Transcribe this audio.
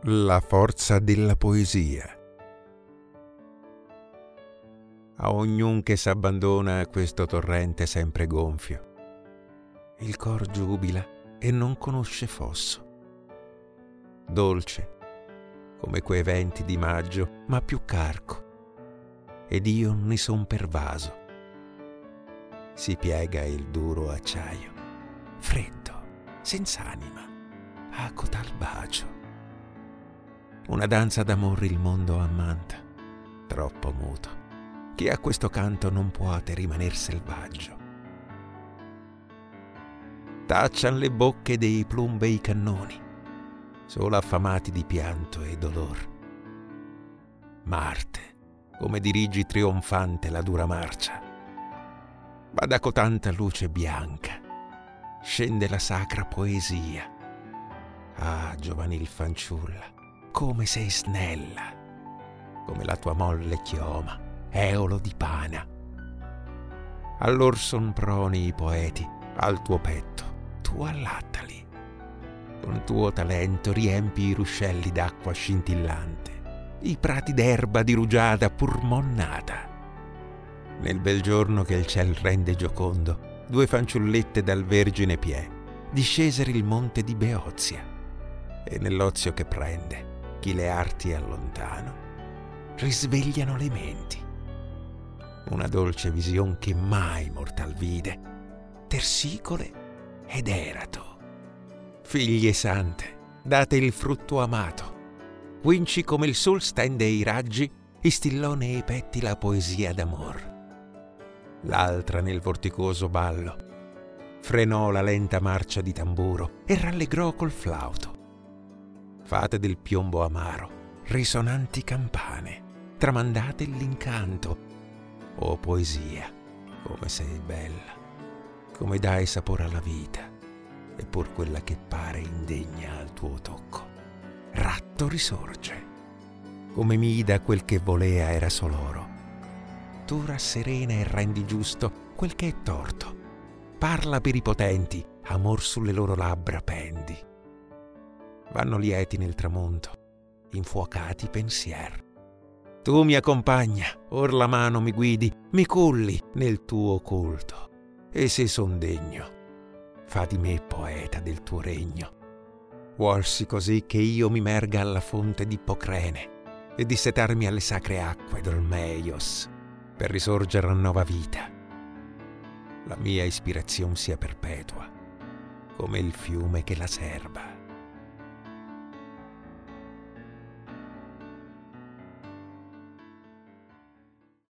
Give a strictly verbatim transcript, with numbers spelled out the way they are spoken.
La forza della poesia. A ognun che s'abbandona a questo torrente sempre gonfio, il cor giubila e non conosce fosso. Dolce come quei venti di maggio, ma più carco, ed io ne son pervaso. Si piega il duro acciaio, freddo, senz'anima, a cotal bacio. Una danza d'amor il mondo ammanta, troppo muto, che a questo canto non puote rimaner selvaggio. Taccian le bocche dei plumbei cannoni, solo affamati di pianto e dolor. Marte, come dirigi trionfante la dura marcia, ma da cotanta luce bianca scende la sacra poesia. Ah, giovanil fanciulla, come sei snella, come la tua molle chioma, eolo di pana. Allor son proni i poeti al tuo petto, tu allattali. Con tuo talento riempi i ruscelli d'acqua scintillante, i prati d'erba di rugiada pur monnata. Nel bel giorno che il ciel rende giocondo, due fanciullette dal vergine piè discesero il monte di Beozia, e nell'ozio che prende chi le arti allontano risvegliano le menti. Una dolce vision che mai mortal vide, Tersicole ed Erato. Figlie sante, date il frutto amato, quinci come il sol stende i raggi, istillò nei petti la poesia d'amor. L'altra nel vorticoso ballo frenò la lenta marcia di tamburo e rallegrò col flauto. Fate del piombo amaro risonanti campane, tramandate l'incanto. O poesia, come sei bella, come dai sapore alla vita, eppur quella che pare indegna al tuo tocco, ratto risorge, come mida quel che volea era soloro. Tu rasserena e rendi giusto quel che è torto, parla per i potenti, amor sulle loro labbra pendi. Vanno lieti nel tramonto, infuocati pensier. Tu mi accompagna, or la mano mi guidi, mi culli nel tuo culto, e se son degno, fa di me poeta del tuo regno. Vuolsi così che io mi merga alla fonte di Ippocrene e dissetarmi alle sacre acque d'Olmeios per risorgere a nuova vita. La mia ispirazione sia perpetua come il fiume che la serba.